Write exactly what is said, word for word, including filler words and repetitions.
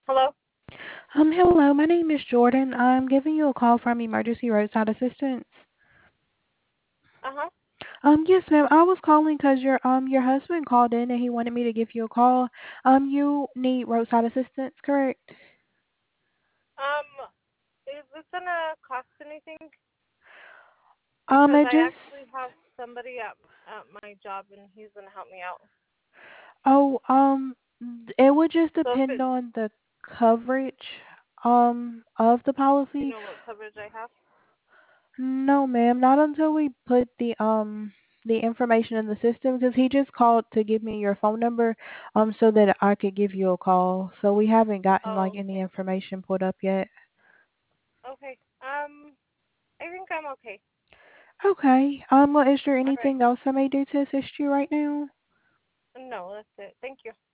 Hello? Um, hello, my name is Jordan. I'm giving you a call from Emergency Roadside Assistance. Uh-huh. Um, yes, ma'am. I was calling because your um your husband called in and he wanted me to give you a call. Um, you need roadside assistance, correct? Um, is this gonna cost anything? Um, Because it I just actually have somebody at at my job and he's gonna help me out. oh um it would just So if depend it, on the coverage um of the you policy. know what coverage I have? No, ma'am, not until we put the um the information in the system because he just called to give me your phone number um so that I could give you a call. So we haven't gotten like Oh, any okay. information put up yet. Okay. Um, I think I'm okay. Okay. Um, well, is there All right. anything else I may do to assist you right now? No, that's it. Thank you.